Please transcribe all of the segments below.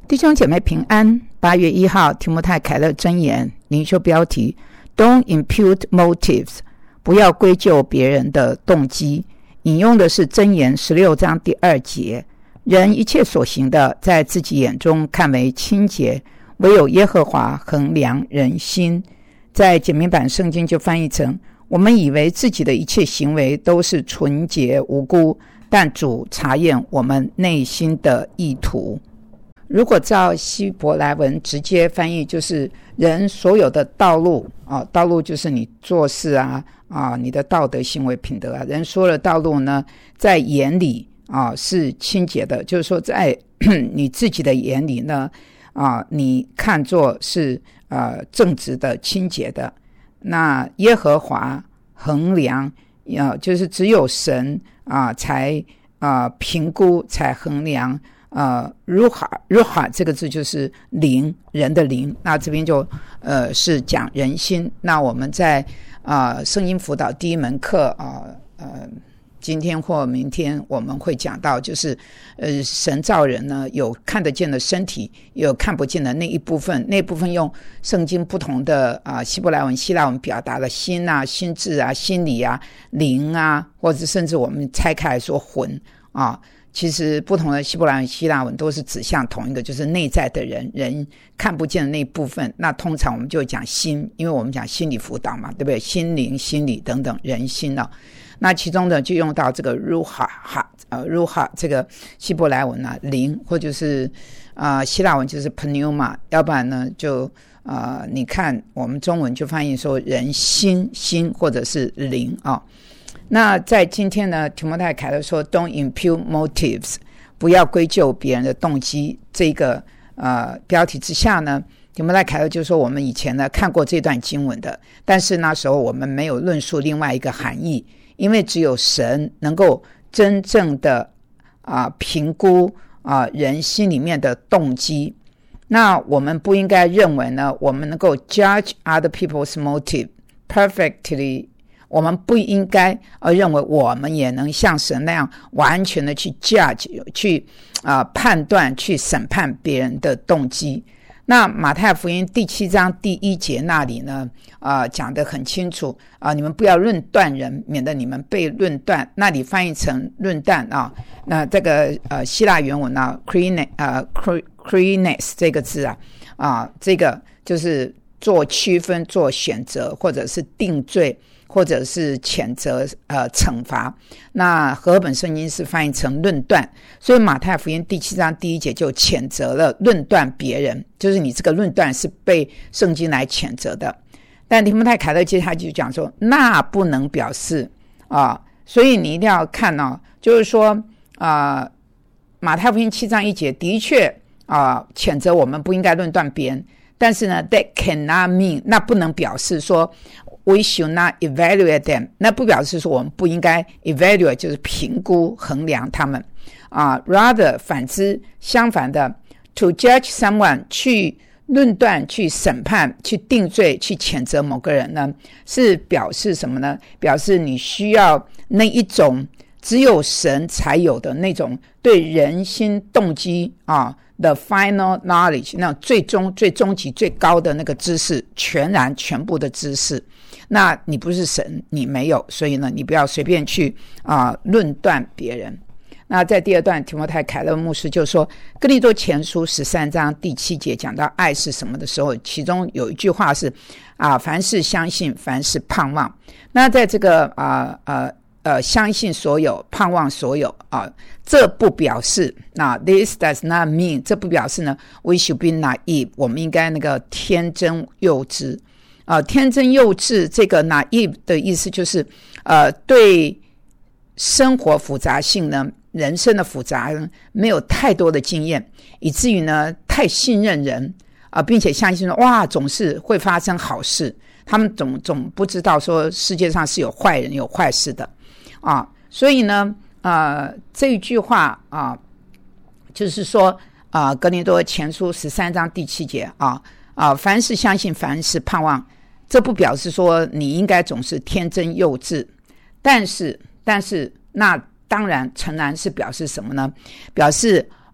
弟兄姐妹平安。8月1号提摩太凯勒箴言灵修标题 Don't impute motives， 不要归咎别人的动机。引用的是箴言16章第2节，人一切所行的在自己眼中看为清洁，唯有耶和华衡量人心。在简明版圣经就翻译成，我们以为自己的一切行为都是纯洁无辜，但主查验我们内心的意图。如果照希伯来文直接翻译，就是人所有的道路道路就是你做事你的道德行为品德人所有的道路呢，在眼里是清洁的，就是说在你自己的眼里呢你看作是正直的清洁的。那耶和华衡量就是只有神才评估才衡量ruha 这个字就是灵，人的灵。那这边就是讲人心。那我们在圣音辅导第一门课今天或明天我们会讲到，就是神造人呢，有看得见的身体，也有看不见的那一部分，那一部分用圣经不同的希伯来文希腊文表达了心心智心理灵或者甚至我们拆开来说魂其实不同的希伯来文希腊文都是指向同一个，就是内在的人看不见的那一部分。那通常我们就讲心，因为我们讲心理辅导嘛，对不对？心灵心理等等人心那其中呢就用到这个 ruha 这个希伯来文灵，或者是希腊文就是 pneuma， 要不然呢就你看我们中文就翻译说人心或者是灵那在今天呢，提摩太凯勒说 Don't impute motives， 不要归咎别人的动机，这个标题之下呢，提摩太凯勒就说我们以前呢看过这段经文的，但是那时候我们没有论述另外一个含义，因为只有神能够真正的评估人心里面的动机。那我们不应该认为呢我们能够 judge other people's motive perfectly，我们不应该认为我们也能像神那样完全的去 judge 去判断去审判别人的动机。那马太福音第7章第1节那里呢讲得很清楚你们不要论断人，免得你们被论断。那里翻译成论断那这个希腊原文krines 这个字这个就是做区分做选择，或者是定罪，或者是谴责惩罚。那和合本圣经是翻译成论断，所以马太福音第7章第1节就谴责了论断别人，就是你这个论断是被圣经来谴责的。但提摩太凯勒接下来就讲说，那不能表示所以你一定要看就是说马太福音7章1节的确谴责我们不应该论断别人，但是呢 that cannot mean， 那不能表示说We should not evaluate them， 那不表示说我们不应该 evaluate 就是评估衡量他们rather 反之相反的 to judge someone 去论断去审判去定罪去谴责某个人呢，是表示什么呢？表示你需要那一种只有神才有的那种对人心动机the final knowledge， 那种最终极最高的那个知识，全部的知识。那你不是神，你没有，所以呢你不要随便去论断别人。那在第2段提摩太凯勒牧师就说，哥林多前书13章第7节讲到爱是什么的时候，其中有一句话是凡事相信，凡事盼望。那在这个相信所有盼望所有这不表示this does not mean， 这不表示呢 we should be naive， 我们应该那个天真幼稚天真幼稚，这个 naive 的意思就是对生活复杂性呢，人生的复杂没有太多的经验，以至于呢太信任人并且相信说总是会发生好事，他们总不知道说世界上是有坏人有坏事的所以呢这一句话就是说哥林多前书13章第7节凡事相信，凡事盼望，这不表示说你应该总是天真幼稚，但是那当然诚然是表示什么呢？表示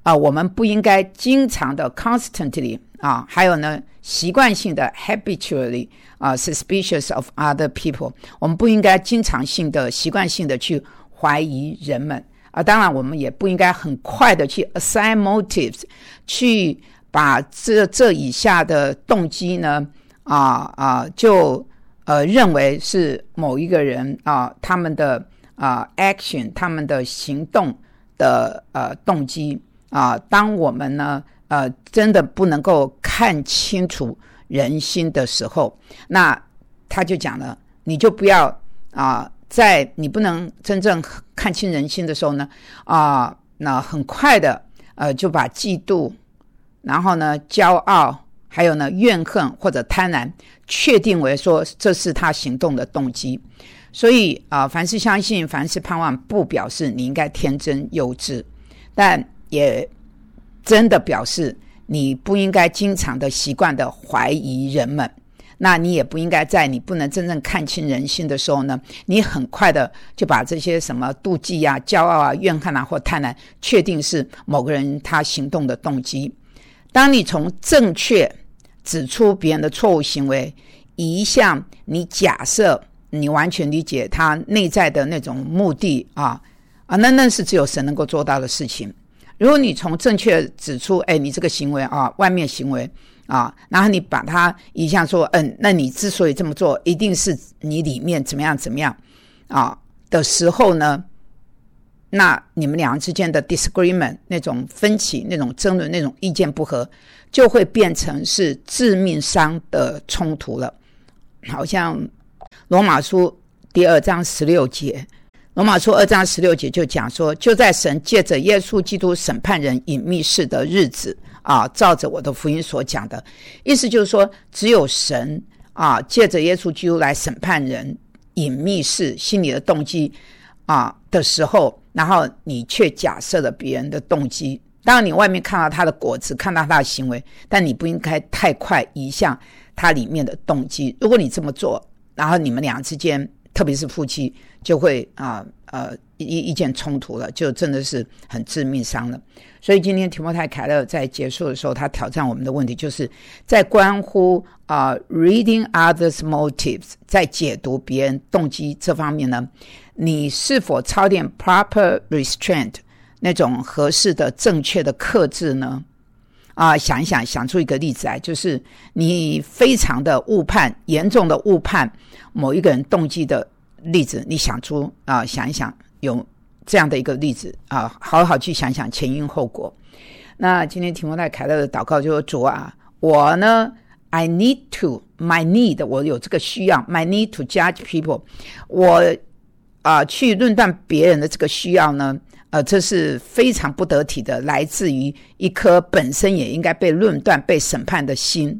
我们不应该经常的 constantly还有呢习惯性的 habitually suspicious of other people， 我们不应该经常性的习惯性的去怀疑人们当然我们也不应该很快的去 assign motives， 去把这以下的动机呢就认为是某一个人他们的action， 他们的行动的动机当我们呢真的不能够看清楚人心的时候，那他就讲了，你就不要在你不能真正看清人心的时候呢那很快的就把嫉妒，然后呢骄傲，还有呢怨恨或者贪婪确定为说这是他行动的动机。所以凡是相信，凡是盼望，不表示你应该天真幼稚，但也真的表示你不应该经常的习惯的怀疑人们，那你也不应该在你不能真正看清人心的时候呢，你很快的就把这些什么妒忌骄傲怨恨或贪婪确定是某个人他行动的动机。当你从正确指出别人的错误行为移向你假设你完全理解他内在的那种目的那是只有神能够做到的事情。如果你从正确指出你这个行为外面行为然后你把它移向说那你之所以这么做一定是你里面怎么样怎么样的时候呢，那你们两人之间的 disagreement 那种分歧，那种争论，那种意见不合就会变成是致命伤的冲突了。好像罗马书第2章16节，罗马书2章16节就讲说，就在神借着耶稣基督审判人隐秘事的日子照着我的福音所讲的，意思就是说只有神借着耶稣基督来审判人隐秘事心里的动机的时候，然后你却假设了别人的动机。当然你外面看到他的果子，看到他的行为，但你不应该太快移向他里面的动机。如果你这么做，然后你们俩之间特别是夫妻就会意见冲突了，就真的是很致命伤了。所以今天提摩太凯勒在结束的时候，他挑战我们的问题就是在关乎reading others motives， 在解读别人动机这方面呢，你是否操练 proper restraint 那种合适的正确的克制呢？想一想，想出一个例子来，就是你非常的误判，严重的误判某一个人动机的例子，你想出想一想有这样的一个例子好好去想想前因后果。那今天提摩太凯勒的祷告就说，主我呢 I need to my need， 我有这个需要 my need to judge people， 我去论断别人的这个需要呢这是非常不得体的，来自于一颗本身也应该被论断被审判的心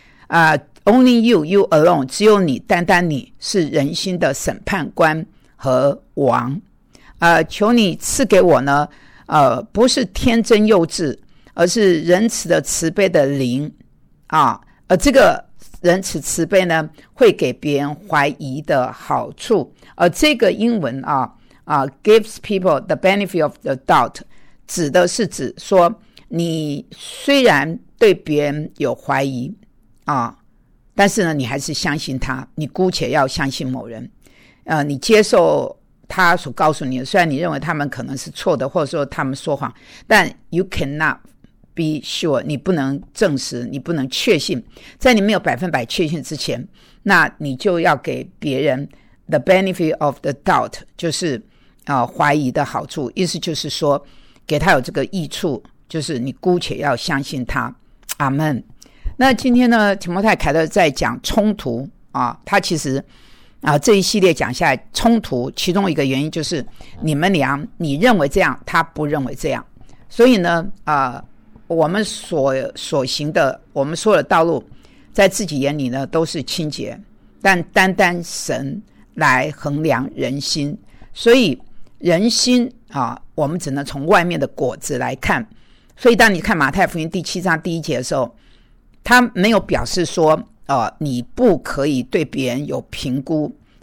only you alone， 只有你，单单你是人心的审判官和王求你赐给我呢不是天真幼稚，而是仁慈的慈悲的灵而这个仁慈慈悲呢会给别人怀疑的好处。而这个英文gives people the benefit of the doubt 指的是指说，你虽然对别人有怀疑但是呢你还是相信他，你姑且要相信某人你接受他所告诉你的，虽然你认为他们可能是错的，或者说他们说谎，但 you cannot be sure， 你不能证实，你不能确信，在你没有100%确信之前，那你就要给别人 the benefit of the doubt， 就是怀疑的好处，意思就是说给他有这个益处，就是你姑且要相信他。阿们。那今天呢，提摩太凯勒在讲冲突他其实这一系列讲下来，冲突其中一个原因就是你们俩你认为这样，他不认为这样，所以呢我们所行的，我们所有的道路在自己眼里呢都是清洁，但单单神来衡量人心，所以人心我们只能从外面的果子来看。所以当你看马太福音第7章第1节的时候，他没有表示说你不可以对别人有评估，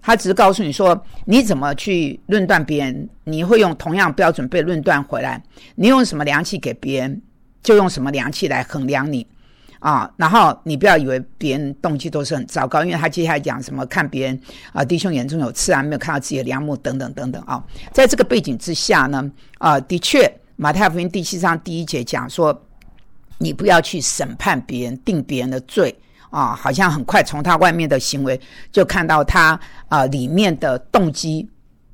他只是告诉你说你怎么去论断别人，你会用同样标准被论断回来，你用什么量器给别人，就用什么量器来衡量你然后你不要以为别人动机都是很糟糕，因为他接下来讲什么看别人弟兄眼中有刺没有看到自己的梁木等等等等在这个背景之下呢的确马太福音第7章第1节讲说，你不要去审判别人，定别人的罪好像很快从他外面的行为就看到他里面的动机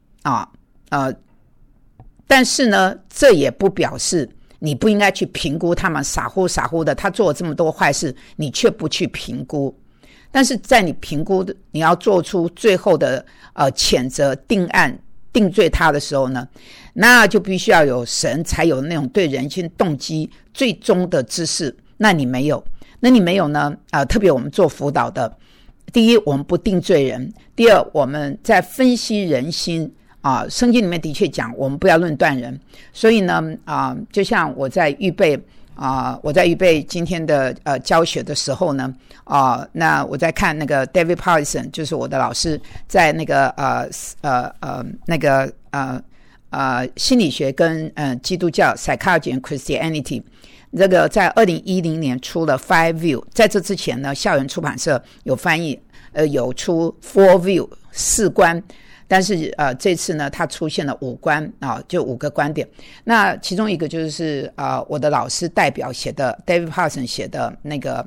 但是呢，这也不表示你不应该去评估他们傻乎傻乎的，他做了这么多坏事，你却不去评估。但是在你评估的，你要做出最后的谴责、定案、定罪他的时候呢，那就必须要有神才有那种对人性动机最终的知识。那你没有，呢特别我们做辅导的，第一，我们不定罪人；第二，我们在分析人心。圣经里面的确讲我们不要论断人，所以呢就像我在预备今天的教学的时候呢那我在看那个 David Powlison 就是我的老师，在那个心理学跟基督教 Psychology and Christianity 这个在2010年出了 Five View， 在这之前呢校园出版社有翻译有出 Four View 4观，但是这次呢它出现了5观就5个观点。那其中一个就是我的老师代表写的 David Powlison 写的那个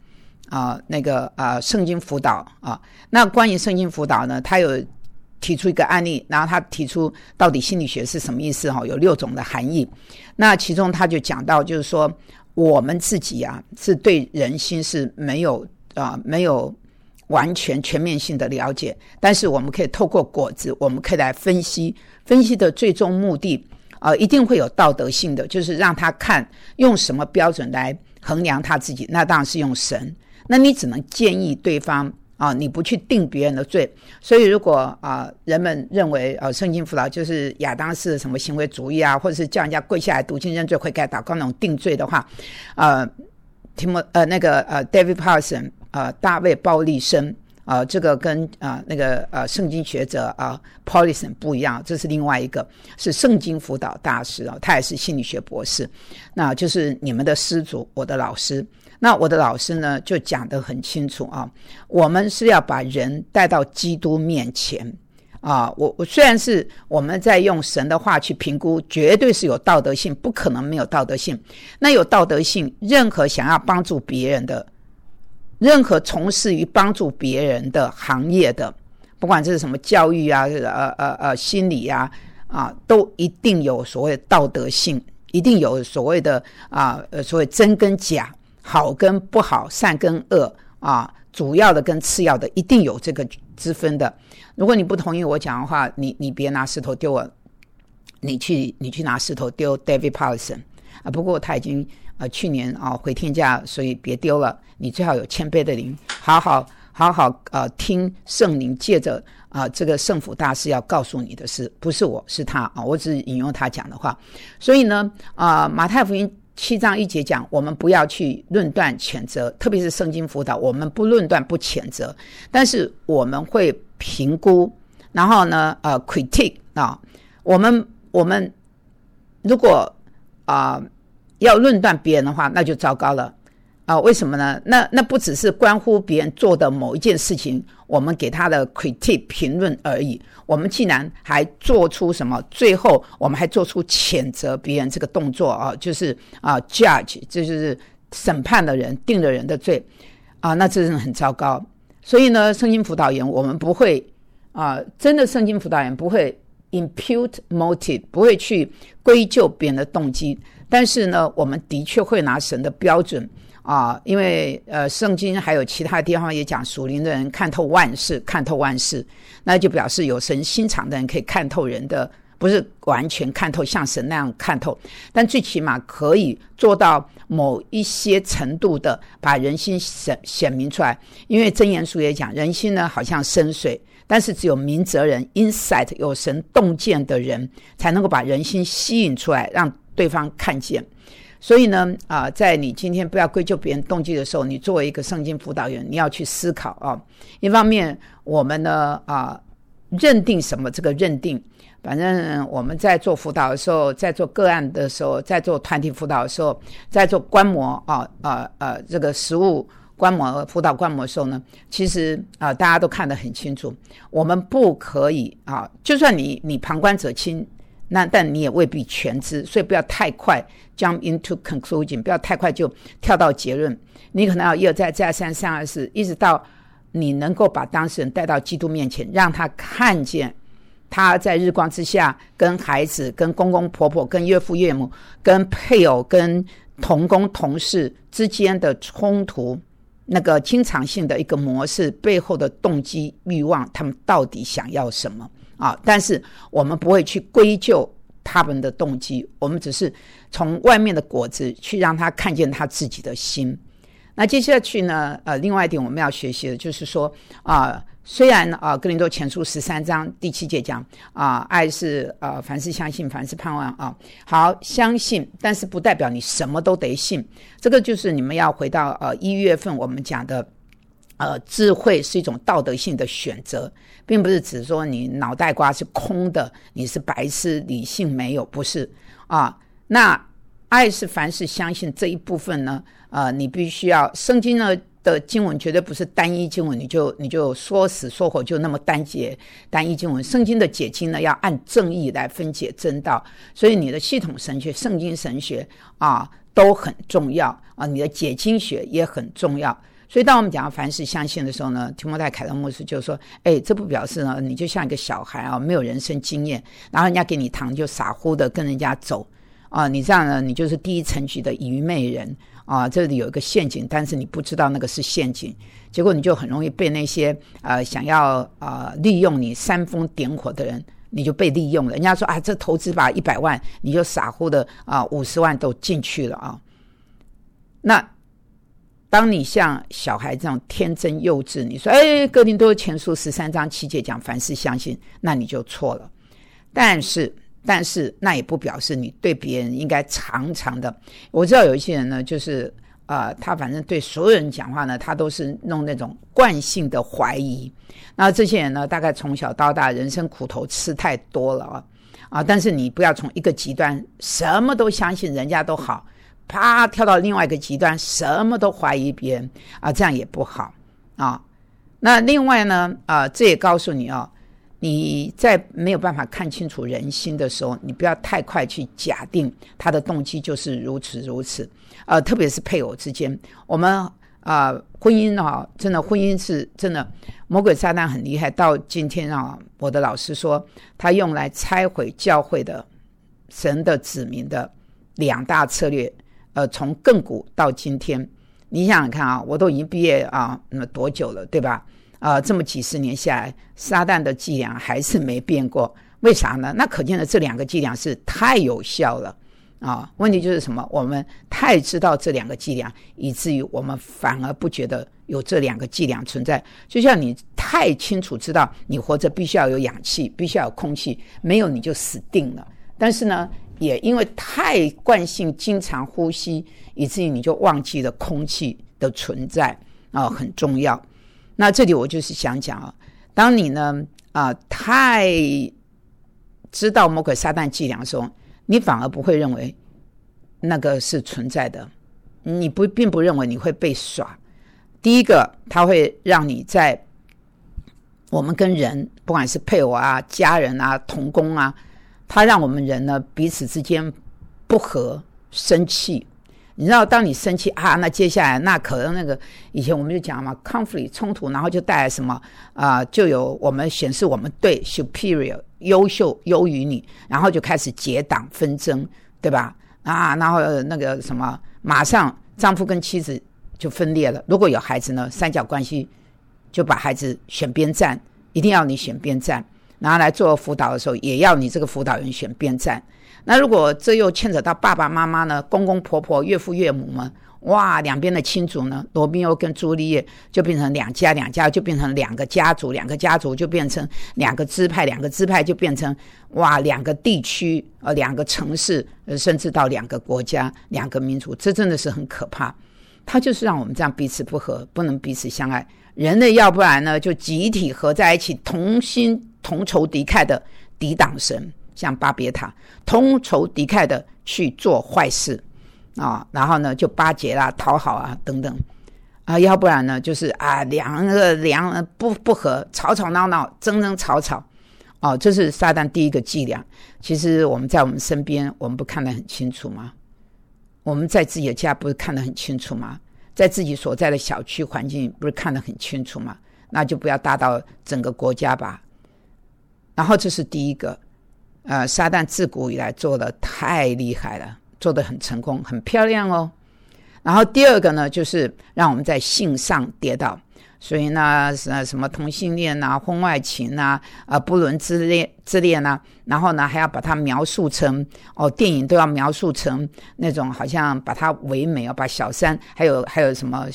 圣经辅导那关于圣经辅导呢，他有提出一个案例，然后他提出到底心理学是什么意思有6种的含义。那其中他就讲到就是说我们自己是对人心是没有完全全面性的了解，但是我们可以透过果子，我们可以来分析的最终目的一定会有道德性的，就是让他看用什么标准来衡量他自己，那当然是用神。那你只能建议对方你不去定别人的罪。所以如果人们认为圣经辅导就是亚当式什么行为主义或者是叫人家跪下来读经认罪悔改祷告那种定罪的话David Powlison大卫鲍利森这个跟圣经学者Powlison 不一样，这是另外一个是圣经辅导大师他也是心理学博士，那就是你们的师祖，我的老师。那我的老师呢就讲得很清楚我们是要把人带到基督面前我虽然是我们在用神的话去评估，绝对是有道德性，不可能没有道德性。那有道德性，任何想要帮助别人的，任何从事于帮助别人的行业的，不管这是什么教育心理都一定有所谓的道德性，一定有所谓的所谓真跟假，好跟不好，善跟恶主要的跟次要的，一定有这个之分的。如果你不同意我讲的话，你别拿石头丢我，你去拿石头丢 David Powlison不过他已经去年回天家，所以别丢了。你最好有谦卑的灵，好好听圣灵借着这个圣父大师要告诉你的事，不是我，是他我只是引用他讲的话。所以呢马太福音7章1节讲，我们不要去论断谴责，特别是圣经辅导，我们不论断不谴责，但是我们会评估，然后呢critique我们如果要论断别人的话，那就糟糕了为什么呢？那不只是关乎别人做的某一件事情，我们给他的 critique 评论而已，我们竟然还做出什么，最后我们还做出谴责别人这个动作就是judge， 这就是审判的人，定了人的罪那这真的很糟糕。所以呢圣经辅导员我们不会真的圣经辅导员不会 impute motive， 不会去归咎别人的动机，但是呢我们的确会拿神的标准因为圣经还有其他地方也讲属灵的人看透万事，那就表示有神心肠的人可以看透人的，不是完全看透像神那样看透，但最起码可以做到某一些程度的把人心显明出来。因为箴言书也讲人心呢好像深水，但是只有明哲人 insight 有神洞见的人才能够把人心吸引出来，让对方看见。所以呢在你今天不要归咎别人动机的时候，你作为一个圣经辅导员，你要去思考一方面我们呢认定什么？这个认定，反正我们在做辅导的时候，在做个案的时候，在做团体辅导的时候，在做观摩这个实务观摩辅导观摩的时候呢，其实大家都看得很清楚，我们不可以就算你旁观者清，但你也未必全知，所以不要太快 jump into conclusion， 不要太快就跳到结论，你可能要一而再再而三三而四，一直到你能够把当事人带到基督面前，让他看见他在日光之下跟孩子、跟公公婆婆、跟岳父岳母、跟配偶、跟同工同事之间的冲突，那个经常性的一个模式背后的动机欲望，他们到底想要什么但是我们不会去归咎他们的动机，我们只是从外面的果子去让他看见他自己的心。那接下去呢另外一点我们要学习的就是说虽然哥林多前书13章第7节讲爱是凡事相信，凡事盼望好，相信，但是不代表你什么都得信。这个就是你们要回到1月份我们讲的智慧是一种道德性的选择，并不是指说你脑袋瓜是空的，你是白痴，理性没有，不是那爱是凡事相信这一部分呢你必须要圣经呢的经文绝对不是单一经文，你就说死说活就那么单一经文。圣经的解经呢要按正义来分解真道，所以你的系统神学、圣经神学都很重要你的解经学也很重要。所以当我们讲到凡事相信的时候呢，提摩太凯勒牧师就说这不表示呢你就像一个小孩没有人生经验，然后人家给你糖就傻乎的跟人家走你这样呢你就是第一层级的愚昧人这里有一个陷阱，但是你不知道那个是陷阱，结果你就很容易被那些想要利用你煽风点火的人，你就被利用了。人家说这投资吧100万，你就傻乎的50万都进去了那当你像小孩这样天真幼稚，你说哥林多前书13章7节讲凡事相信，那你就错了。但是那也不表示你对别人应该常常的，我知道有一些人呢就是他反正对所有人讲话呢他都是弄那种惯性的怀疑，那这些人呢大概从小到大人生苦头吃太多了但是你不要从一个极端什么都相信人家都好，啪跳到另外一个极端什么都怀疑别人这样也不好那另外呢这也告诉你你在没有办法看清楚人心的时候，你不要太快去假定他的动机就是如此如此特别是配偶之间，我们婚姻真的婚姻是真的魔鬼撒旦很厉害，到今天我的老师说他用来拆毁教会的神的子民的2大策略从亘古到今天，你想想看我都已经毕业多久了对吧这么几十年下来，撒旦的伎俩还是没变过，为啥呢？那可见的这2个伎俩是太有效了问题就是什么？我们太知道这2个伎俩，以至于我们反而不觉得有这2个伎俩存在。就像你太清楚知道你活着必须要有氧气，必须要有空气，没有你就死定了。但是呢也因为太惯性经常呼吸，以至于你就忘记了空气的存在很重要。那这里我就是想讲当你呢太知道魔鬼撒旦伎俩的时候，你反而不会认为那个是存在的，你并不认为你会被耍。第一个，它会让你在我们跟人不管是配偶家人同工它让我们人呢彼此之间不和生气。你知道当你生气那接下来那可能那个以前我们就讲嘛 conflict 冲突，然后就带来什么就有我们显示我们对 superior 优秀优于你，然后就开始结党纷争对吧然后那个什么马上丈夫跟妻子就分裂了，如果有孩子呢三角关系就把孩子选边站，一定要你选边站，然后来做辅导的时候也要你这个辅导员选边站。那如果这又牵扯到爸爸妈妈呢，公公婆婆岳父岳母们，哇，两边的亲族呢，罗密欧跟朱丽叶就变成两家就变成2个家族，2个家族就变成2个支派，2个支派就变成哇2个地区2个城市甚至到2个国家2个民族，这真的是很可怕。它就是让我们这样彼此不和，不能彼此相爱。人类要不然呢就集体合在一起，同心同仇敌忾的抵挡神，像巴别塔，同仇敌忾的去做坏事然后呢就巴结啦、讨好啊等等要不然呢就是两个不合，吵吵闹闹，争争吵吵这是撒旦第一个伎俩。其实我们在我们身边，我们不看得很清楚吗？我们在自己的家不是看得很清楚吗？在自己所在的小区环境不是看得很清楚吗？那就不要大到整个国家吧。然后这是第一个撒旦自古以来做得太厉害了，做得很成功，很漂亮哦。然后第二个呢，就是让我们在性上跌倒。所以呢什么同性恋啊、婚外情啊、不伦之恋啊，然后呢还要把它描述成电影都要描述成那种好像把它唯美把小三还有什么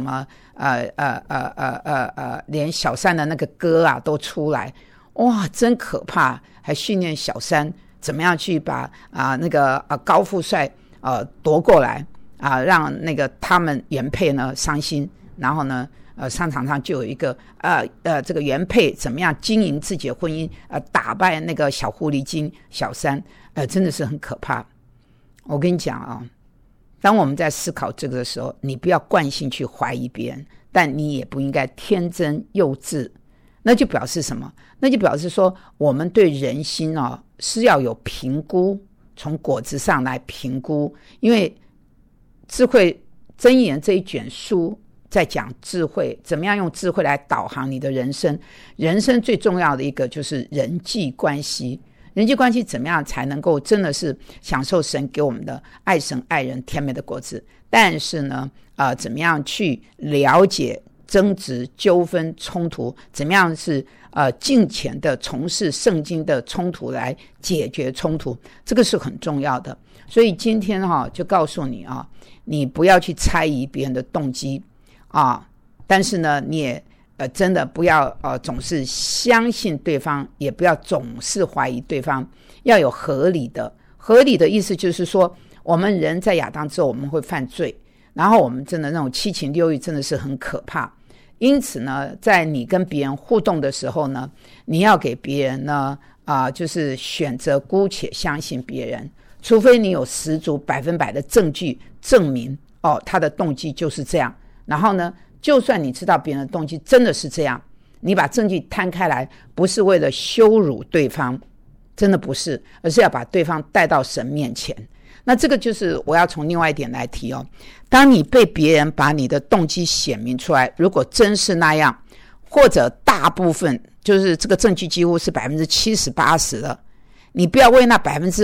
连小三的那个歌都出来，哇，真可怕！还训练小三怎么样去把那个高富帅夺过来让那个他们原配呢伤心，然后呢商场上就有一个这个原配怎么样经营自己的婚姻打败那个小狐狸精小三真的是很可怕。我跟你讲当我们在思考这个的时候，你不要惯性去怀疑别人，但你也不应该天真幼稚。那就表示什么？那就表示说我们对人心是要有评估，从果子上来评估。因为智慧箴言这一卷书在讲智慧，怎么样用智慧来导航你的人生。人生最重要的一个就是人际关系，人际关系怎么样才能够真的是享受神给我们的爱神爱人甜美的果子。但是呢怎么样去了解争执、纠纷、冲突，怎么样是敬虔的从事圣经的冲突来解决冲突，这个是很重要的。所以今天就告诉你你不要去猜疑别人的动机但是呢你也真的不要总是相信对方，也不要总是怀疑对方，要有合理的意思，就是说我们人在亚当之后我们会犯罪，然后我们真的那种七情六欲真的是很可怕。因此呢在你跟别人互动的时候呢，你要给别人呢就是选择姑且相信别人，除非你有十足100%的证据证明他的动机就是这样。然后呢就算你知道别人的动机真的是这样，你把证据摊开来，不是为了羞辱对方，真的不是，而是要把对方带到神面前。那这个就是我要从另外一点来提当你被别人把你的动机显明出来，如果真是那样，或者大部分就是这个证据几乎是70%、80%的，你不要为那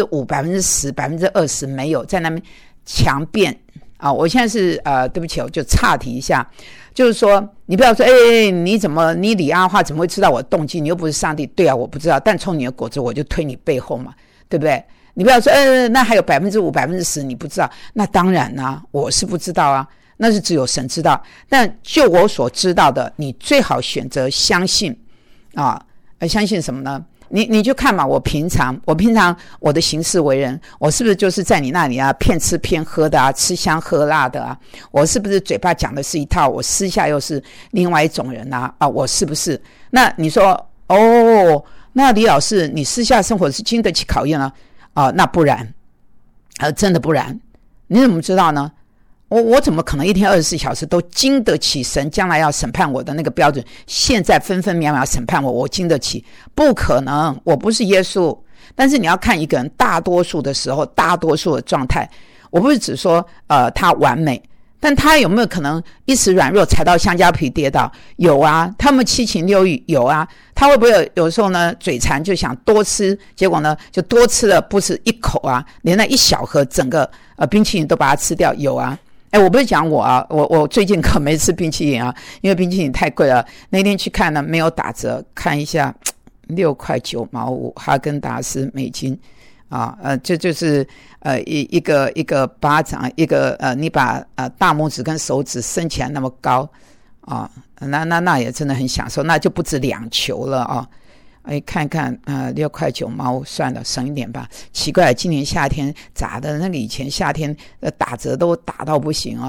5%、10%、20%没有在那边强辩我现在是对不起，我就岔题一下，就是说你不要说你李阿华怎么会知道我的动机？你又不是上帝。对我不知道，但从你的果子我就推你背后嘛，对不对？你不要说那还有5%、10%你不知道，那当然我是不知道那是只有神知道。但就我所知道的，你最好选择相信相信什么呢？你就看嘛，我平常我的行事为人，我是不是就是在你那里骗吃骗喝的吃香喝辣的我是不是嘴巴讲的是一套，我私下又是另外一种人我是不是？那你说那李老师你私下生活是经得起考验那不然真的不然，你怎么知道呢？我怎么可能一天24小时都经得起神将来要审判我的那个标准？现在分分秒秒审判我经得起？不可能，我不是耶稣。但是你要看一个人大多数的时候，大多数的状态，我不是只说他完美，但他有没有可能一时软弱踩到香蕉皮跌倒？有他们七情六欲有他会不会有时候呢嘴馋就想多吃，结果呢就多吃了不是一口连那一小盒整个冰淇淋都把它吃掉？有我不是讲我最近可没吃冰淇淋因为冰淇淋太贵了。那天去看呢没有打折，看一下6块9毛5哈根达斯美金这就是一个巴掌，一个你把大拇指跟手指伸起来那么高那也真的很享受，那就不止2球了看看6块9毛5，算了，省一点吧。奇怪，今年夏天咋的？那个以前夏天打折都打到不行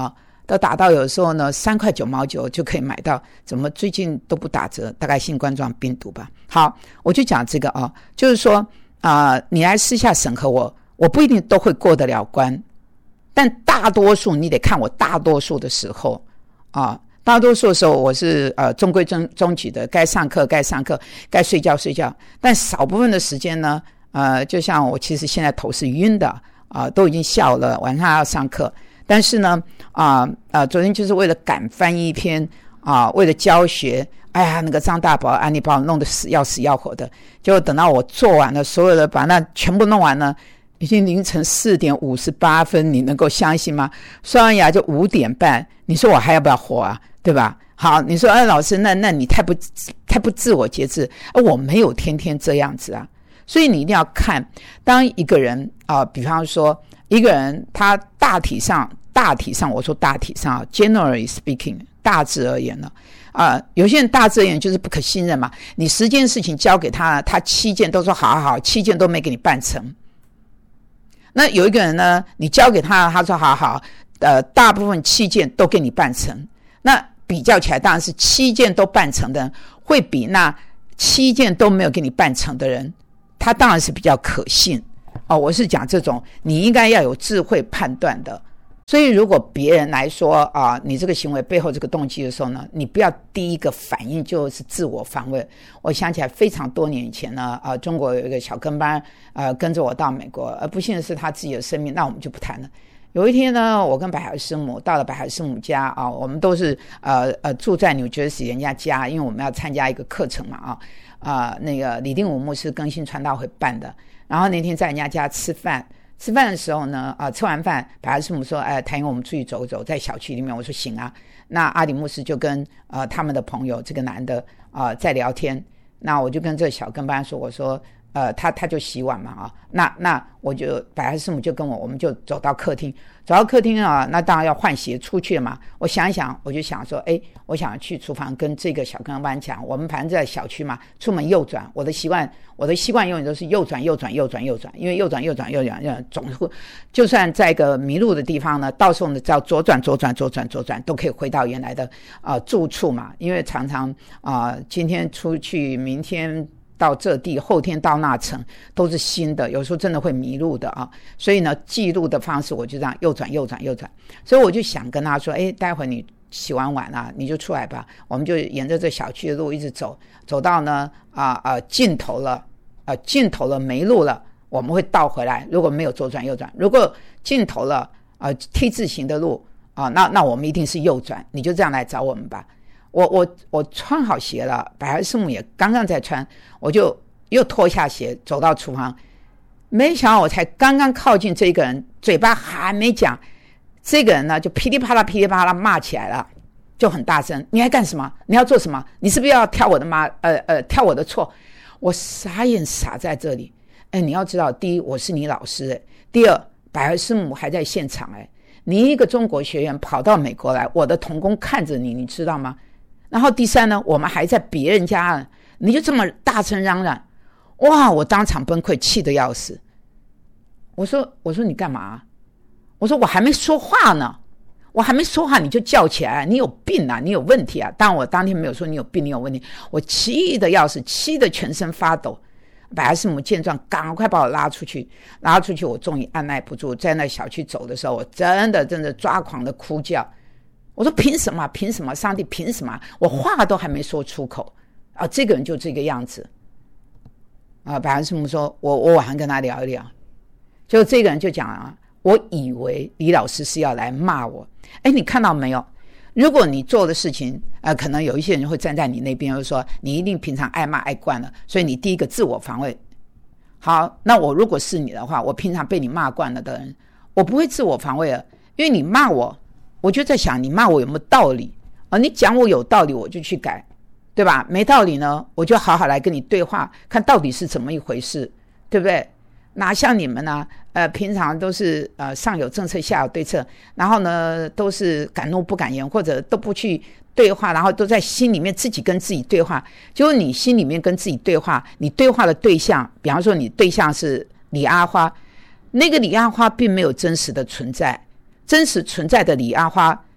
都打到有时候呢3块9毛9就可以买到，怎么最近都不打折？大概新冠状病毒吧。好，我就讲这个啊，就是说你来私下审核我不一定都会过得了关，但大多数你得看我大多数的时候啊。大多数的时候我是中规中矩的，该上课，该睡觉，但少部分的时间呢就像我其实现在头是晕的都已经下午了，晚上要上课，但是呢昨天就是为了赶翻译一篇为了教学，哎呀那个张大宝安利把我弄得死要活的，结果等到我做完了所有的把那全部弄完了，已经凌晨4点58分，你能够相信吗？刷完牙就5点半，你说我还要不要活啊？对吧？好，你说老师那你太不自我节制，我没有天天这样子啊。所以你一定要看，当一个人比方说一个人他大体上我说大体上generally speaking 大致而言呢有些人大致而言就是不可信任嘛，你10件事情交给他7件都说好7件都没给你办成。那有一个人呢，你交给他说好大部分7件都给你办成，那比较起来当然是7件都办成的人会比那7件都没有给你办成的人他当然是比较可信我是讲这种你应该要有智慧判断的。所以如果别人来说你这个行为背后这个动机的时候呢，你不要第一个反应就是自我防卫。我想起来非常多年以前呢中国有一个小跟班跟着我到美国，不幸的是他自己的生命，那我们就不谈了。有一天呢，我跟百海师母到了百海师母家我们都是住在New Jersey人家家，因为我们要参加一个课程嘛那个李定武牧师更新传道会办的。然后那天在人家家吃饭的时候呢吃完饭百海师母说谭英我们出去走走，在小区里面。我说行啊。那阿里牧师就跟他们的朋友这个男的在聊天，那我就跟这个小跟班说，我说他就洗碗嘛那我就百海师母就跟我们就走到客厅那当然要换鞋出去了嘛。我想一想，我就想说我想去厨房跟这个小跟班讲，我们反正在小区嘛，出门右转，我的习惯永远都是右转，因为右转总会就算在一个迷路的地方呢，到时候呢只要左转都可以回到原来的住处嘛。因为常常今天出去，明天到这地，后天到那城，都是新的，有时候真的会迷路的所以呢记录的方式我就这样右转。所以我就想跟他说待会你洗完碗你就出来吧，我们就沿着这小区的路一直走到呢尽头了没路了，我们会倒回来，如果没有左转右转，如果尽头了T 字形的路那我们一定是右转，你就这样来找我们吧。我穿好鞋了，百海师母也刚刚在穿，我就又脱下鞋走到厨房，没想到我才刚刚靠近这个人，嘴巴还没讲，这个人呢就噼里啪啦骂起来了，就很大声，你还干什么？你要做什么？你是不是要挑我的挑我的错？我傻眼傻在这里。你要知道，第一我是你老师第二百海师母还在现场你一个中国学员跑到美国来，我的同工看着你，你知道吗？然后第三呢，我们还在别人家，你就这么大声嚷嚷，哇！我当场崩溃，气得要死。我说你干嘛？我说我还没说话呢，你就叫起来，你有病啊，你有问题啊！当然我当天没有说你有病，你有问题，我气得要死，气得全身发抖。百海师母见状赶快把我拉出去，我终于按耐不住，在那小区走的时候，我真的抓狂的哭叫。我说凭什么上帝凭什么？我话都还没说出口这个人就这个样子百海师母说我晚上跟他聊一聊，就这个人就讲我以为李老师是要来骂我。你看到没有？如果你做的事情可能有一些人会站在你那边，就是说你一定平常爱骂爱惯了，所以你第一个自我防卫。好，那我如果是你的话，我平常被你骂惯了的人，我不会自我防卫了，因为你骂我就在想你骂我有没有道理你讲我有道理我就去改，对吧？没道理呢，我就好好来跟你对话，看到底是怎么一回事，对不对？哪像你们呢平常都是上有政策下有对策，然后呢都是敢怒不敢言，或者都不去对话，然后都在心里面自己跟自己对话。结果你心里面跟自己对话，你对话的对象，比方说你对象是李阿花，那个李阿花并没有真实的存在，真实存在的李阿花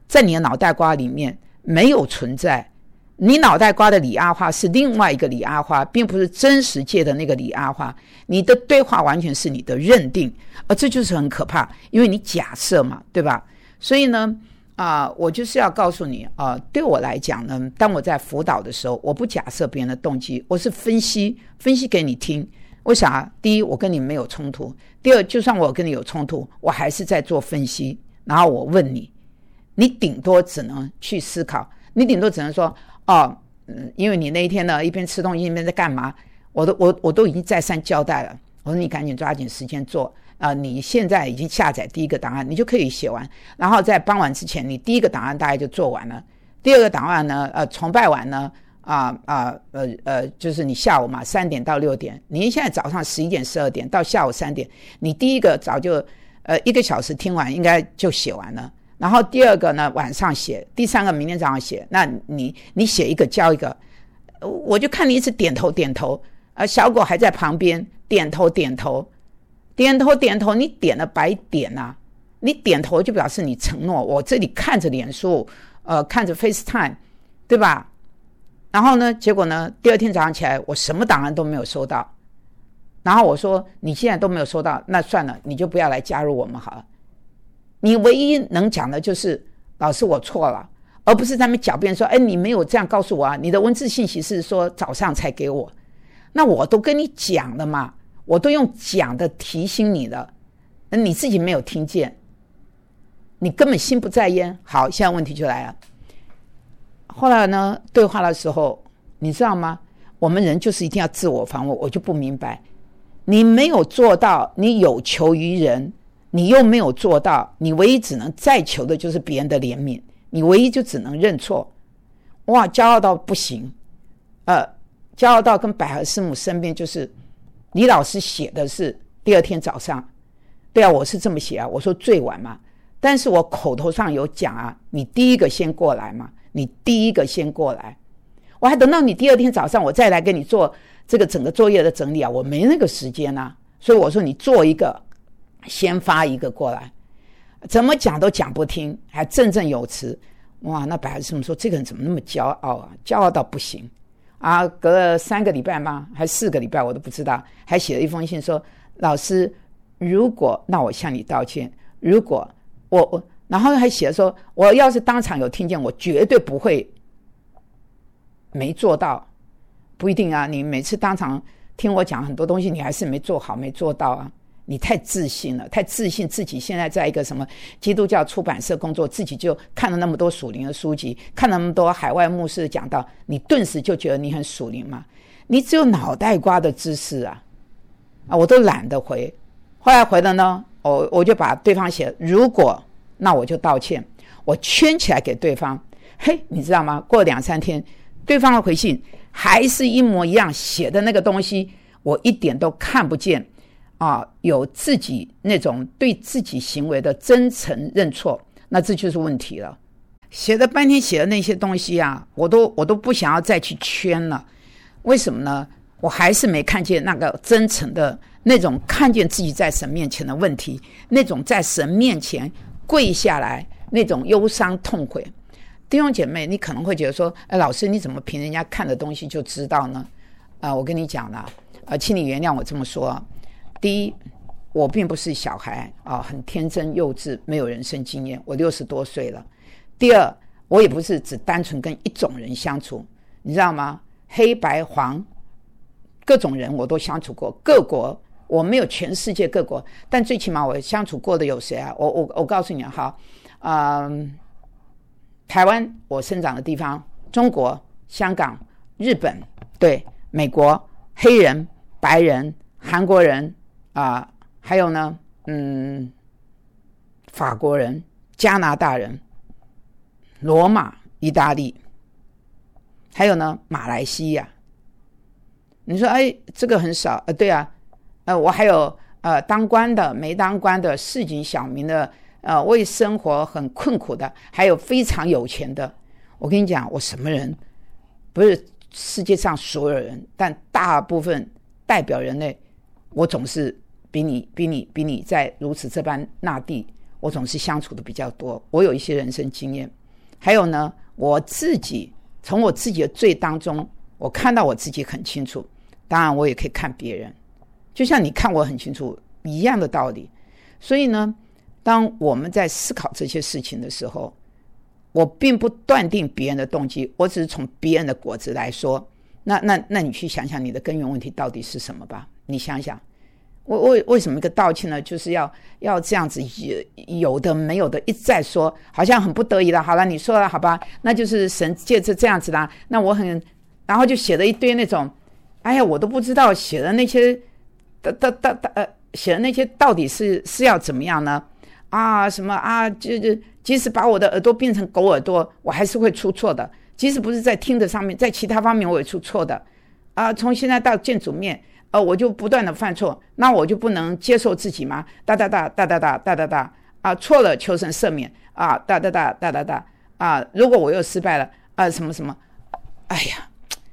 在你的脑袋瓜里面没有存在。你脑袋瓜的李阿花是另外一个李阿花，并不是真实界的那个李阿花。你的对话完全是你的认定，而这就是很可怕，因为你假设嘛，对吧？所以呢，我就是要告诉你对我来讲呢，当我在辅导的时候，我不假设别人的动机，我是分析给你听。为啥？第一，我跟你没有冲突；第二，就算我跟你有冲突，我还是在做分析。然后我问你，你顶多只能去思考，你顶多只能说因为你那一天呢一边吃东西一边在干嘛，我都已经再三交代了，我说你赶紧抓紧时间做你现在已经下载第一个档案，你就可以写完，然后在傍晚之前你第一个档案大概就做完了，第二个档案呢崇拜完呢就是你下午嘛3点到6点，你现在早上11点12点到下午3点，你第一个早就1个小时听完应该就写完了，然后第二个呢晚上写，第三个明天早上写，那你写一个交一个，我就看你一直点头小狗还在旁边点头，你点了白点啊，你点头就表示你承诺，我这里看着脸书看着 FaceTime 对吧？然后呢结果呢第二天早上起来我什么档案都没有收到，然后我说你现在都没有收到，那算了，你就不要来加入我们好了。你唯一能讲的就是老师我错了，而不是在那边狡辩说你没有这样告诉我你的文字信息是说早上才给我，那我都跟你讲了嘛，我都用讲的提醒你了，你自己没有听见，你根本心不在焉。好，现在问题就来了，后来呢对话的时候你知道吗，我们人就是一定要自我防卫，我就不明白，你没有做到，你有求于人，你又没有做到，你唯一只能再求的就是别人的怜悯，你唯一就只能认错。哇，骄傲到不行，骄傲到跟百合师母身边，就是李老师写的是第二天早上，对啊，我是这么写啊，我说最晚嘛，但是我口头上有讲啊，你第一个先过来嘛，你第一个先过来，我还等到你第二天早上我再来跟你做这个整个作业的整理啊，我没那个时间啊，所以我说你做一个先发一个过来，怎么讲都讲不听，还振振有词。哇，那百合师母说这个人怎么那么骄傲啊，骄傲到不行啊，隔了3个礼拜吗还4个礼拜我都不知道，还写了一封信说老师如果那我向你道歉，如果我然后还写说我要是当场有听见我绝对不会没做到。不一定啊，你每次当场听我讲很多东西你还是没做好没做到啊，你太自信了，太自信自己现在在一个什么基督教出版社工作，自己就看了那么多属灵的书籍，看了那么多海外牧师讲道，你顿时就觉得你很属灵吗？你只有脑袋瓜的知识啊，我都懒得回。后来回了呢，我就把对方写如果那我就道歉，我圈起来给对方。嘿，你知道吗？过了2-3天，对方的回信还是一模一样，写的那个东西我一点都看不见有自己那种对自己行为的真诚认错，那这就是问题了。写了半天写的那些东西啊，我都不想要再去圈了。为什么呢？我还是没看见那个真诚的那种看见自己在神面前的问题，那种在神面前跪下来那种忧伤痛悔。弟兄姐妹，你可能会觉得说老师你怎么凭人家看的东西就知道呢？我跟你讲了请你原谅我这么说。第一，我并不是小孩很天真幼稚没有人生经验，我60多岁了。第二，我也不是只单纯跟一种人相处，你知道吗？黑白黄各种人我都相处过，各国我没有全世界各国，但最起码我相处过的有谁啊？我告诉你好台湾我生长的地方，中国、香港、日本，对，美国，黑人、白人、韩国人还有呢法国人、加拿大人、罗马、意大利，还有呢马来西亚。你说这个很少对啊我还有当官的没当官的，市井小民的为生活很困苦的，还有非常有钱的。我跟你讲，我什么人不是世界上所有人，但大部分代表人类，我总是比你在如此这般那地，我总是相处的比较多，我有一些人生经验。 还有呢，我自己从我自己的罪当中，我看到我自己很清楚，当然我也可以看别人，就像你看我很清楚一样的道理。所以呢，当我们在思考这些事情的时候，我并不断定别人的动机，我只是从别人的果子来说。那你去想想你的根源问题到底是什么吧。你想想，我为什么一个道歉呢？就是要这样子有的没有的一再说，好像很不得已了。好了，你说了好吧，那就是神借着这样子啦。那我很，然后就写了一堆那种，哎呀，我都不知道写的那些写的那些到底是要怎么样呢？啊，什么啊，即使把我的耳朵变成狗耳朵，我还是会出错的。即使不是在听的上面，在其他方面我也出错的。从现在到见主面，我就不断的犯错，那我就不能接受自己吗？错了求神赦免如果我又失败了什么什么，哎呀，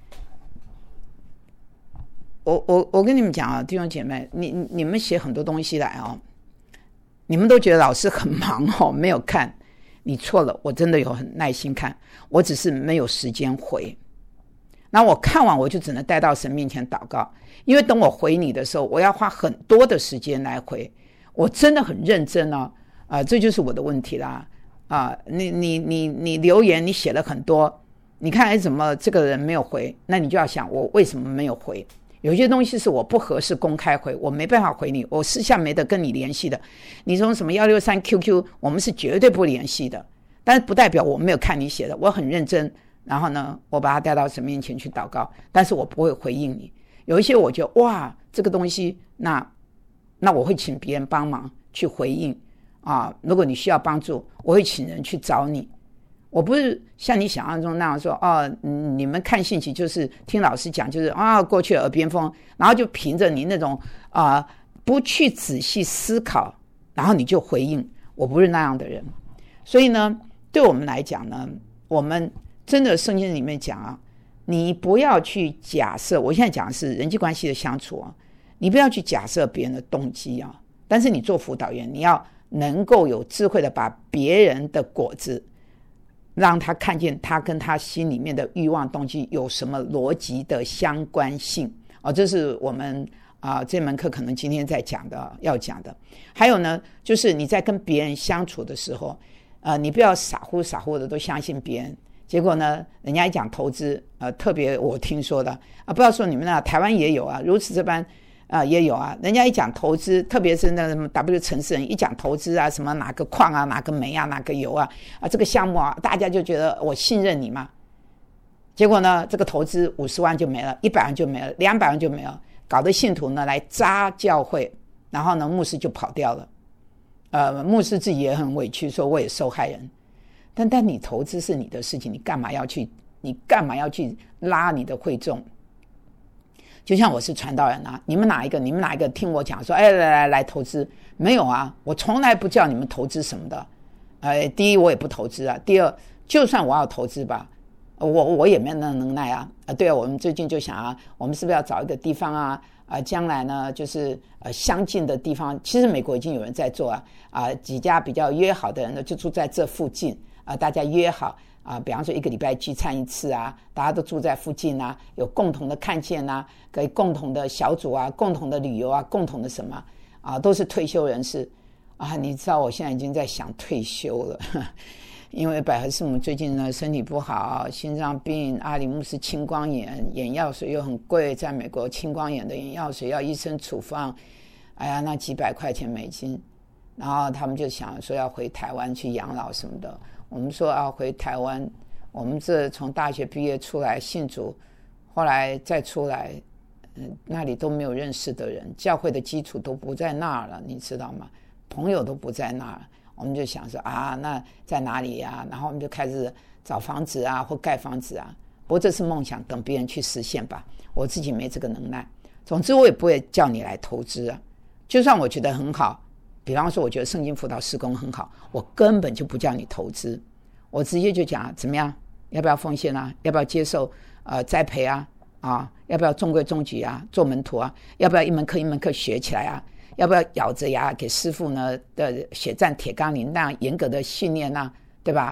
我跟你们讲啊，弟兄姐妹，你们写很多东西来哦，你们都觉得老师很忙哦，没有看。你错了，我真的有很耐心看，我只是没有时间回。那我看完我就只能带到神面前祷告，因为等我回你的时候，我要花很多的时间来回，我真的很认真哦。这就是我的问题啦。你留言你写了很多，你看怎么这个人没有回，那你就要想我为什么没有回。有些东西是我不合适公开回，我没办法回你，我私下没得跟你联系的。你从什么163 QQ 我们是绝对不联系的，但是不代表我没有看你写的，我很认真，然后呢我把它带到神面前去祷告，但是我不会回应你。有一些我觉得哇这个东西，那我会请别人帮忙去回应如果你需要帮助，我会请人去找你。我不是像你想象中那样说你们看信息就是听老师讲，就是过去耳边风，然后就凭着你那种不去仔细思考，然后你就回应。我不是那样的人。所以呢，对我们来讲呢，我们真的圣经里面讲你不要去假设，我现在讲的是人际关系的相处你不要去假设别人的动机但是你做辅导员，你要能够有智慧的把别人的果子让他看见他跟他心里面的欲望动机有什么逻辑的相关性这是我们这门课可能今天在讲的要讲的。还有呢，就是你在跟别人相处的时候你不要傻乎的都相信别人。结果呢，人家一讲投资特别我听说的不要说你们那台湾也有如此这般也有人家一讲投资，特别是那什么 W 城市人一讲投资什么哪个矿哪个煤哪个油这个项目大家就觉得我信任你嘛。结果呢，这个投资50万就没了，100万就没了，200万就没了，搞得信徒呢来扎教会，然后呢牧师就跑掉了。牧师自己也很委屈，说我也受害人。但你投资是你的事情，你干嘛要去拉你的会众？就像我是传道人你们哪一个听我讲说来投资？没有我从来不叫你们投资什么的。第一我也不投资第二就算我要投资吧，我也没有那能耐对我们最近就想我们是不是要找一个地方将来呢就是相近的地方。其实美国已经有人在做几家比较约好的人呢就住在这附近大家约好比方说一个礼拜聚餐一次大家都住在附近有共同的看见可以共同的小组共同的旅游共同的什么都是退休人士你知道我现在已经在想退休了因为百合师母最近呢身体不好，心脏病，阿里牧师青光眼，眼药水又很贵，在美国青光眼的眼药水要医生处方，那几百块钱美金，然后他们就想说要回台湾去养老什么的。我们说回台湾，我们这从大学毕业出来信主，后来再出来那里都没有认识的人，教会的基础都不在那儿了，你知道吗？朋友都不在那儿。我们就想说那在哪里然后我们就开始找房子或盖房子不过这是梦想，等别人去实现吧，我自己没这个能耐。总之我也不会叫你来投资就算我觉得很好，比方说我觉得圣经辅导事工很好，我根本就不叫你投资，我直接就讲怎么样，要不要奉献要不要接受栽培要不要中规中矩做门徒要不要一门课一门课学起来要不要咬着牙给师父呢的血战铁纲里那样严格的训练对吧？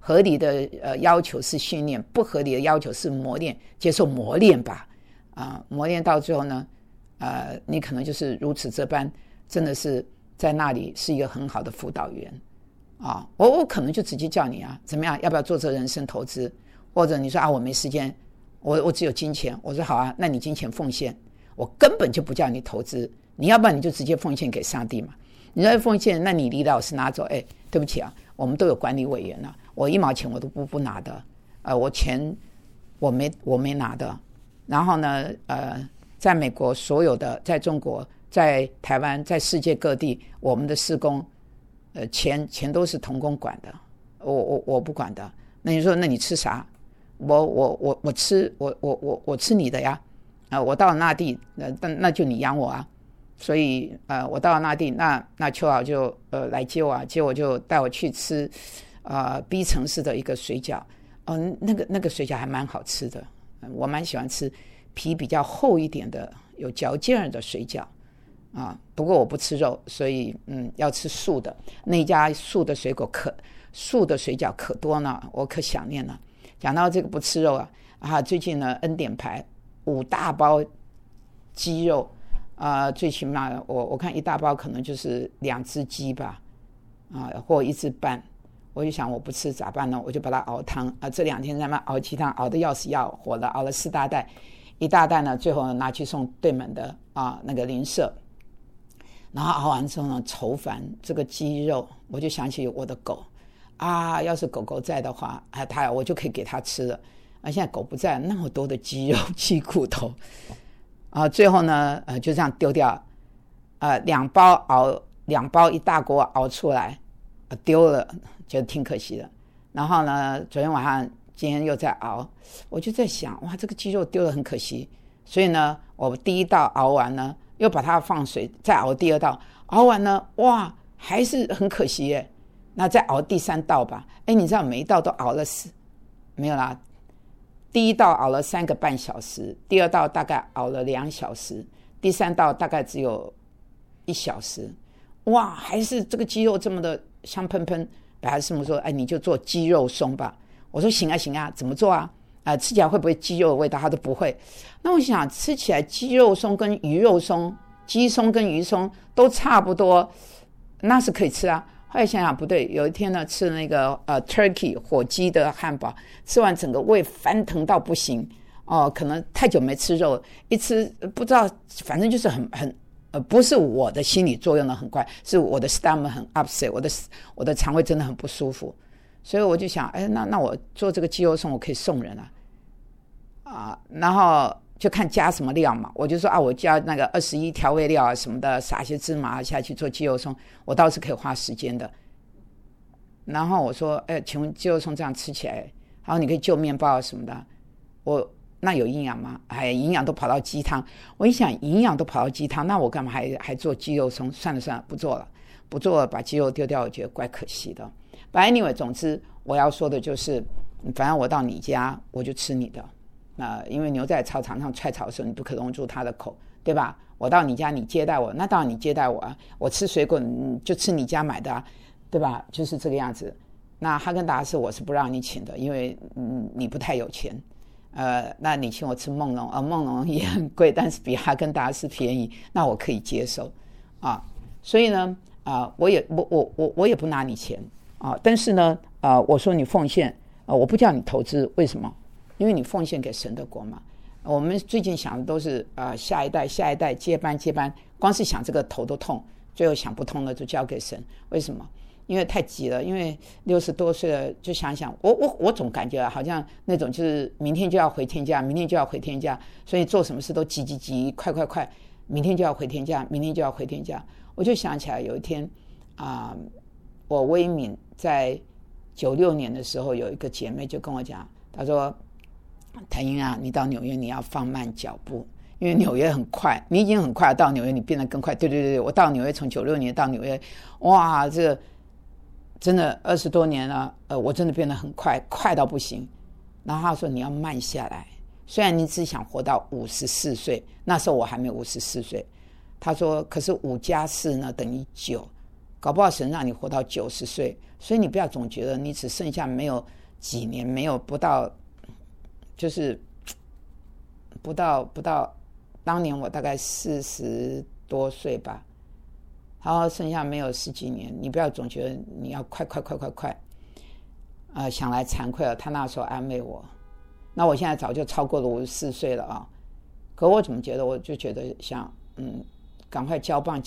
合理的要求是训练，不合理的要求是磨练，接受磨练吧。磨练到最后呢，你可能就是如此这般，真的是在那里是一个很好的辅导员啊。我可能就直接叫你怎么样，要不要做这人生投资？或者你说我没时间，我只有金钱，我说好那你金钱奉献，我根本就不叫你投资，你要不然你就直接奉献给上帝嘛。你要奉献，那你李老师拿走，对不起我们都有管理委员我1毛钱我都不拿的，我钱我没拿的。然后呢，在美国所有的，在中国，在台湾，在世界各地，我们的事工，钱都是同工管的，我不管的。那你说，那你吃啥？我吃你的呀，我到了那地，那就你养我所以我到了那地，那秋瑶就来接我接我就带我去吃B 城市的一个水饺，那个水饺还蛮好吃的。我蛮喜欢吃皮比较厚一点的有嚼劲的水饺不过我不吃肉，所以要吃素的。那家素的水饺可多呢，我可想念了。讲到这个不吃肉最近呢恩典牌5大包鸡肉最起码我看1大包可能就是2只鸡吧或1只半。我就想我不吃咋办呢？我就把它熬汤这2天在那熬鸡汤，熬得要死要活的，熬了4大袋，1大袋呢最后拿去送对门的那个邻舍。然后熬完之后呢，愁烦这个鸡肉，我就想起我的狗要是狗狗在的话我就可以给它吃了。现在狗不在，那么多的鸡肉鸡骨头最后呢就这样丢掉2包1大锅熬出来丢了，觉得挺可惜的。然后呢昨天晚上今天又在熬，我就在想这个鸡肉丢了很可惜。所以呢我第1道熬完呢又把它放水，再熬第2道，熬完呢还是很可惜耶。那再熬第3道吧。你知道每一道都熬了没有啦，第1道熬了3个半小时，第2道大概熬了2小时，第3道大概只有1小时。还是这个鸡肉这么的香喷喷。白还师母说你就做鸡肉松吧。我说行啊，怎么做吃起来会不会鸡肉的味道？他都不会。那我想吃起来鸡肉松跟鱼肉松，鸡松跟鱼松都差不多，那是可以吃后来想想不对，有一天呢吃那个turkey 火鸡的汉堡，吃完整个胃翻腾到不行可能太久没吃肉，一吃不知道，反正就是很不是我的心理作用的很怪，是我的 stomach 很 upset， 我的肠胃真的很不舒服。所以我就想那我做这个鸡肉松我可以送人然后就看加什么料嘛。我就说我加那个21调味料什么的，撒些芝麻下去做鸡肉松，我倒是可以花时间的。然后我说请问鸡肉松这样吃起来，然后你可以就面包什么的，那有营养吗？营养都跑到鸡汤。我一想营养都跑到鸡汤，那我干嘛还做鸡肉松？算了，不做了，把鸡肉丢掉，我觉得怪可惜的。But anyway， 总之我要说的就是，反正我到你家我就吃你的。因为牛在草场上踹草的时候，你不可笼住它的口，对吧？我到你家你接待我，那当然你接待我我吃水果就吃你家买的对吧？就是这个样子。那哈根达斯我是不让你请的，因为你不太有钱。那你请我吃梦龙梦龙也很贵，但是比哈根达斯便宜，那我可以接受所以呢我也不拿你钱但是呢我说你奉献我不叫你投资，为什么？因为你奉献给神的国嘛。我们最近想的都是下一代接班，光是想这个头都痛，最后想不通了就交给神。为什么？因为太急了，因为60多岁了，就想想我总感觉好像那种就是明天就要回天家，所以做什么事都急，快，明天就要回天家。我就想起来有一天我威敏在96年的时候，有一个姐妹就跟我讲，她说谭英你到纽约你要放慢脚步，因为纽约很快，你已经很快到纽约你变得更快。对，我到纽约从96年到纽约，这个真的20多年了我真的变得很快到不行。然后他说你要慢下来，虽然你只想活到54岁，那时候我还没54岁。他说可是5+4呢等于9， 搞不好神让你活到90岁，所以你不要总觉得你只剩下没有几年，没有不到，就是不到当年我大概40多岁吧，然后剩下没有10几年，你不要总觉得你要快，想来惭愧了。他那时候安慰我，那我现在早就超过了54岁了啊。可我怎么觉得，我就觉得想赶快交棒，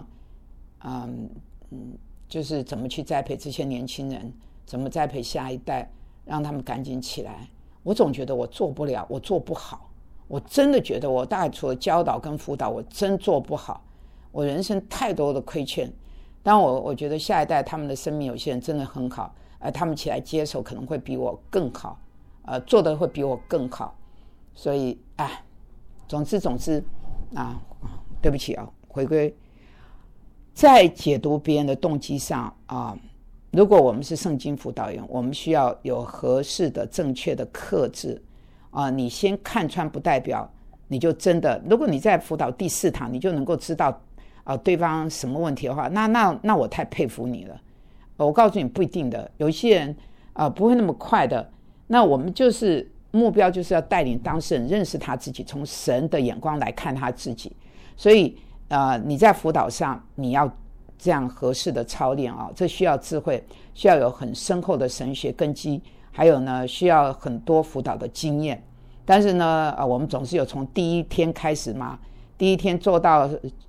就是怎么去栽培这些年轻人，怎么栽培下一代，让他们赶紧起来。我总觉得我做不了，我做不好，我真的觉得我大概除了教导跟辅导，我真做不好。我人生太多的亏欠，但我觉得下一代他们的生命有些人真的很好，他们起来接手可能会比我更好，做的会比我更好。所以总之对不起回归在解读别人的动机上如果我们是圣经辅导员，我们需要有合适的正确的克制你先看穿不代表你就真的，如果你在辅导第4堂你就能够知道对方什么问题的话，那我太佩服你了。我告诉你不一定的，有一些人不会那么快的。那我们就是目标就是要带领当事人认识他自己，从神的眼光来看他自己。所以你在辅导上你要这样合适的操练这需要智慧，需要有很深厚的神学根基，还有呢需要很多辅导的经验。但是呢我们总是有从第一天开始嘛，第一天做到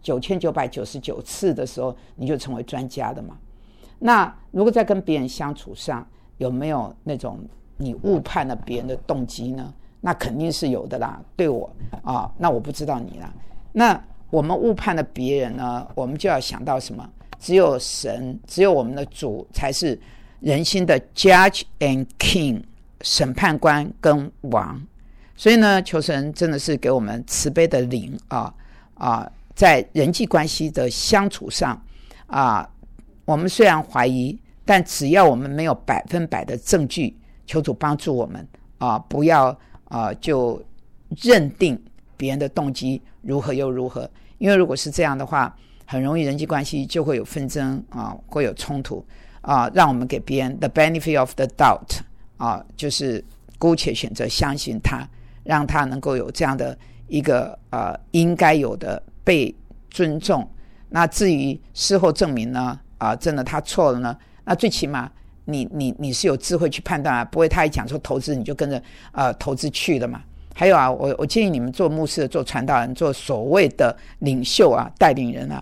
9999次的时候你就成为专家的嘛。那如果在跟别人相处上有没有那种你误判了别人的动机呢？那肯定是有的啦，对我那我不知道你啦。那我们误判了别人呢，我们就要想到什么？只有神，只有我们的主才是人心的 Judge and King， 审判官跟王。所以呢，求神真的是给我们慈悲的灵在人际关系的相处上我们虽然怀疑，但只要我们没有100%的证据，求主帮助我们不要就认定别人的动机如何又如何。因为如果是这样的话，很容易人际关系就会有纷争会有冲突让我们给别人 the benefit of the doubt 就是姑且选择相信他，让他能够有这样的一个应该有的被尊重。那至于事后证明呢真的他错了呢，那最起码你是有智慧去判断不会他一讲说投资你就跟着投资去了嘛。还有我建议你们做牧师、做传道人、做所谓的领袖带领人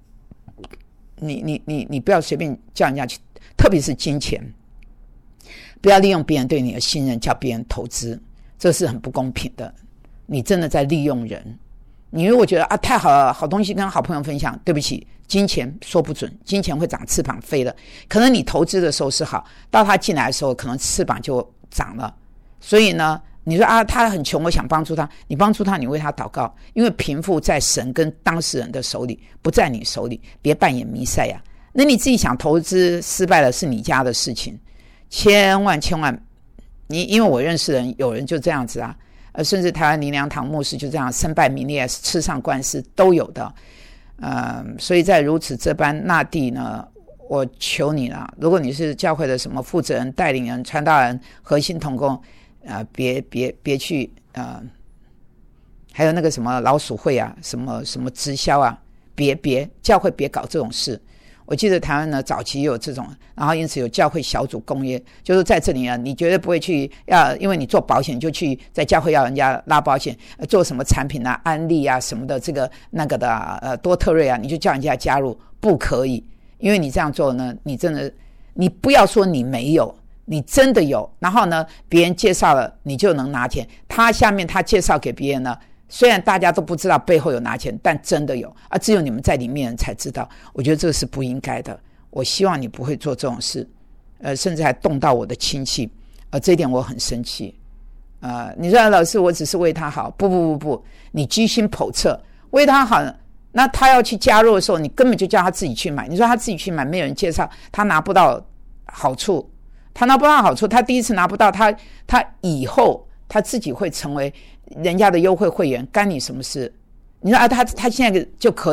你不要随便叫人家去，特别是金钱，不要利用别人对你的信任叫别人投资，这是很不公平的。你真的在利用人。你如果觉得太好了，好东西跟好朋友分享，对不起，金钱说不准，金钱会长翅膀飞了。可能你投资的时候是好，到他进来的时候可能翅膀就长了。所以呢你说他很穷，我想帮助他，你帮助他，你为他祷告，因为贫富在神跟当事人的手里，不在你手里，别扮演弥赛亚。那你自己想投资失败了是你家的事情，千万因为我认识人，有人就这样子甚至台湾灵粮堂牧师就这样身败名裂，吃上官司都有的。所以在如此这般那地呢，我求你了，如果你是教会的什么负责人、带领人、传道人、核心同工别去还有那个什么老鼠会什么直销别教会别搞这种事。我记得台湾呢早期也有这种，然后因此有教会小组公约，就是在这里你绝对不会去因为你做保险就去在教会要人家拉保险，做什么产品安利什么的这个那个的多特瑞你就叫人家加入，不可以。因为你这样做呢，你不要说你没有，你真的有，然后呢别人介绍了你就能拿钱，他下面他介绍给别人呢，虽然大家都不知道背后有拿钱，但真的有只有你们在里面人才知道。我觉得这个是不应该的，我希望你不会做这种事甚至还动到我的亲戚这一点我很生气你说老师我只是为他好，不，你居心叵测，为他好那他要去加入的时候你根本就叫他自己去买，你说他自己去买没有人介绍，他拿不到好处，他第一次拿不到，他以后他自己会成为人家的优惠会员，干你什么事？你说他现在就可以，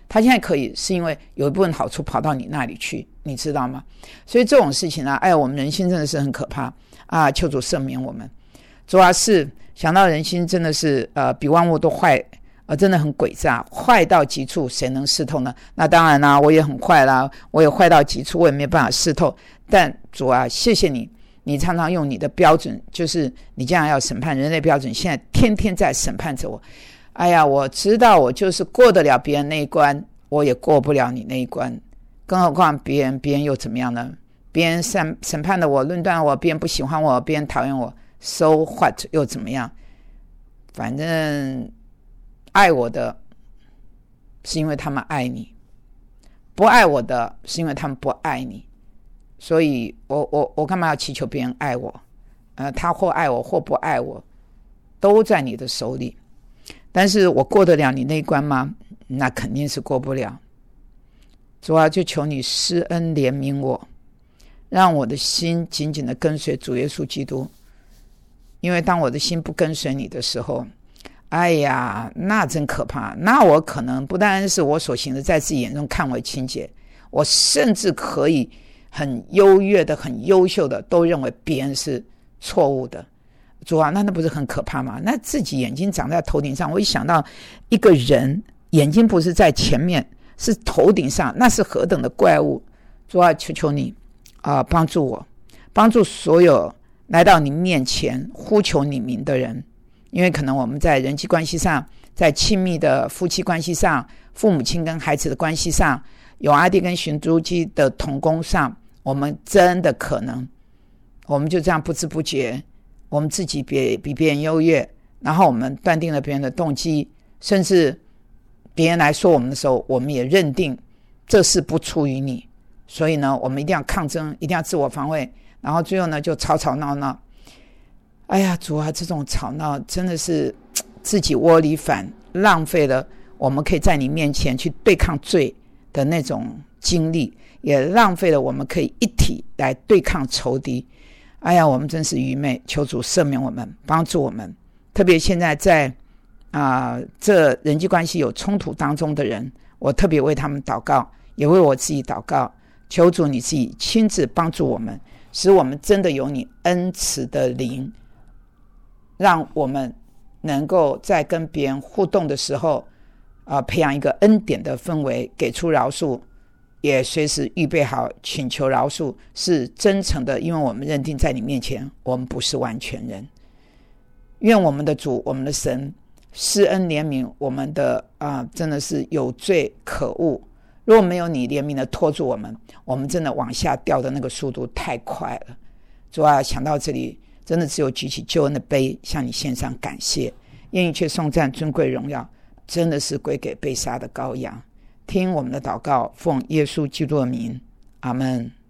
他现在可以是因为有一部分好处跑到你那里去，你知道吗？所以这种事情啊，哎呀，我们人心真的是很可怕啊！求主赦免我们。主要是想到人心真的是比万物都坏，真的很诡诈，坏到极处，谁能识透呢？那当然啦，我也很坏啦，我也坏到极处，我也没办法识透。但主啊，谢谢你，你常常用你的标准，就是你将来要审判人类标准，现在天天在审判着我。哎呀，我知道我就是过得了别人那一关，我也过不了你那一关，更何况别人又怎么样呢？别人审判了我，论断我，别人不喜欢我，别人讨厌我， so what 又怎么样？反正爱我的是因为他们爱你，不爱我的是因为他们不爱你。所以我干嘛要祈求别人爱我？他或爱我或不爱我，都在你的手里。但是我过得了你那一关吗？那肯定是过不了。主啊，就求你施恩怜悯我，让我的心紧紧地跟随主耶稣基督。因为当我的心不跟随你的时候，哎呀，那真可怕。那我可能不单是我所行的在自己眼中看为清洁，我甚至可以很优越的很优秀的都认为别人是错误的。主啊，那不是很可怕吗？那自己眼睛长在头顶上，我一想到一个人眼睛不是在前面，是头顶上，那是何等的怪物。主啊，求求你帮助我，帮助所有来到你面前呼求你名的人。因为可能我们在人际关系上，在亲密的夫妻关系上，父母亲跟孩子的关系上，有阿弟跟寻租机的同工上，我们真的可能我们就这样不知不觉，我们自己比别人优越，然后我们断定了别人的动机，甚至别人来说我们的时候，我们也认定这是不出于你。所以呢，我们一定要抗争，一定要自我防卫，然后最后呢就吵吵闹闹。哎呀，主啊，这种吵闹真的是自己窝里反，浪费了我们可以在你面前去对抗罪的那种经历，也浪费了我们可以一体来对抗仇敌。哎呀，我们真是愚昧，求主赦免我们，帮助我们。特别现在在这人际关系有冲突当中的人，我特别为他们祷告，也为我自己祷告，求主你自己亲自帮助我们，使我们真的有你恩慈的灵，让我们能够在跟别人互动的时候培养一个恩典的氛围，给出饶恕，也随时预备好请求饶恕，是真诚的，因为我们认定在你面前我们不是完全人。愿我们的主，我们的神施恩怜悯我们的真的是有罪可恶。如果没有你怜悯的拖住我们，我们真的往下掉的那个速度太快了。主啊，想到这里，真的只有举起救恩的杯，向你献上感谢，愿一切颂赞尊贵荣耀真的是归给被杀的羔羊。听我们的祷告，奉耶稣基督的名，阿们。